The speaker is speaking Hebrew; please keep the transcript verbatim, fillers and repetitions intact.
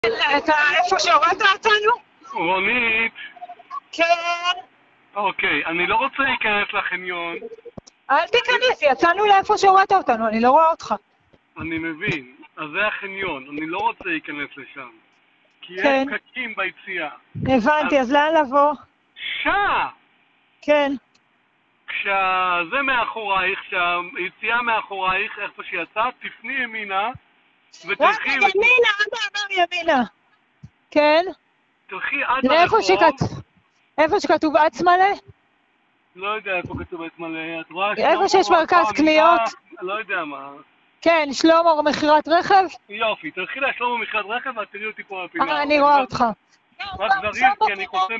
אתה איפה שהורדת אותנו? רונית. כן. אוקיי, אני לא רוצה להיכנס לחניון. אל תיכנס, יצאנו לאיפה שהורדת אותנו, אני לא רואה אותך. אני מבין, אז זה החניון, אני לא רוצה להיכנס לשם. כי כן. יש פקקים ביציאה. הבנתי, אז לאן לבוא? שעה! כן. כשזה מאחורייך, כשהיציאה מאחורייך, איפה שיצאת, תפני ימינה ותלכי... רק ימינה, אבא אמר ימינה. כן? תלכי עד לאיפה לרחוב. שכתוב? איפה שכתוב אץ מלא? לא יודע איפה כתוב אץ מלא, את רואה... איפה שיש מרכז קניות? לא יודע מה. כן, שלמה מכירת רכב? יופי, תלכי לשלמה מכירת רכב ואת תראי אותי פה בפינה. אני רואה אותך. רק זריז כי אני חוסם